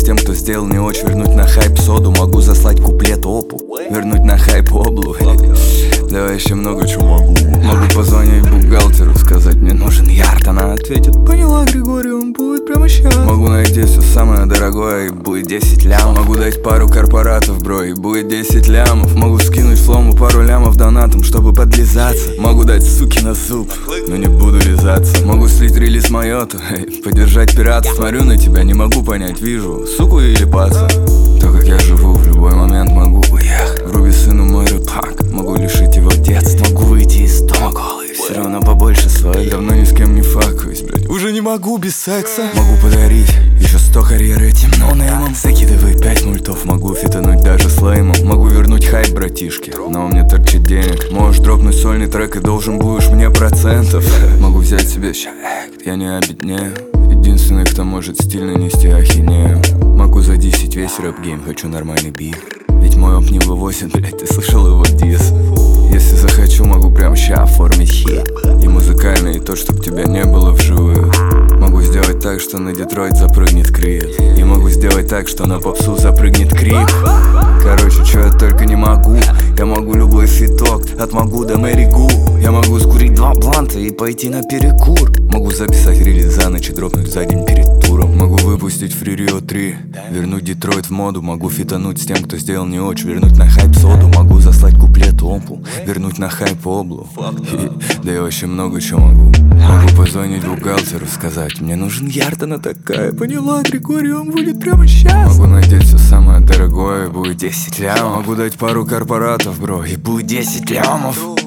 тем, кто сделал не очень. Вернуть на хайп соду, могу заслать куплет опу. Вернуть на хайп облу. Давай еще много чего могу. Могу позвонить бухгалтеру, сказать, мне нужен ярд. Она ответит, поняла, Григорий, он будет прямо сейчас. Могу найти все самое дорогое, и будет 10 лямов. Могу дать пару корпоратов, бро, и будет 10 лямов. Могу скинуть флому пару лямов донатом, чтобы подлизаться. Могу дать суки на суп, но не буду лизаться. Могу слить релиз Майоту, поддержать пиратов. Смотрю на тебя, не могу понять, вижу суку или паца. То, как я живу, в любой момент могу уехать. Вруби сыну мой рэпак, могу лишить его детства. Могу выйти из дома голый, все равно побольше своих. Давно ни с кем не факуюсь, блядь, уже не могу без секса. Могу подарить еще 100 карьер этим ноунеймом. Закидывай 5 мультов, могу фитануть даже с леймом. Могу вернуть хайп, братишки, но мне торчит денег. Можешь дропнуть сольный трек и должен будешь мне процентов. Могу взять себе щаэкт, я не обеднею. Единственный, кто может стильно нести ахинею. Могу задисить весь рэп-гейм, хочу нормальный бит. Ведь мой оп не вывозит, блять, ты слышал его дис? Если захочу, могу прям ща оформить хит. И музыкальный, и то, чтоб тебя не было вживую. Могу сделать так, что на Детройт запрыгнет Крид. И могу сделать так, что на попсу запрыгнет Крип. Короче, чё я только не могу. Я могу любой фиток, от могу до Мэри Гу. Я могу скурить 2 бланта и пойти на перекур. Могу записать релиз за ночь и дропнуть за день перед туром. Могу выпустить Free Rio 3, вернуть Детройт в моду. Могу фитануть с тем, кто сделал не очень. Вернуть на хайп соду, могу заслать куплет опу. Вернуть на хайп облу. Да я вообще много чего могу. Могу позвонить бухгалтеру, сказать, мне нужен ярд, она такая, поняла, Григорий, он будет прямо сейчас. Могу надеть все самое дорогое, и будет 10 лямов. Могу дать пару корпоратов, бро, и будет 10 лямов.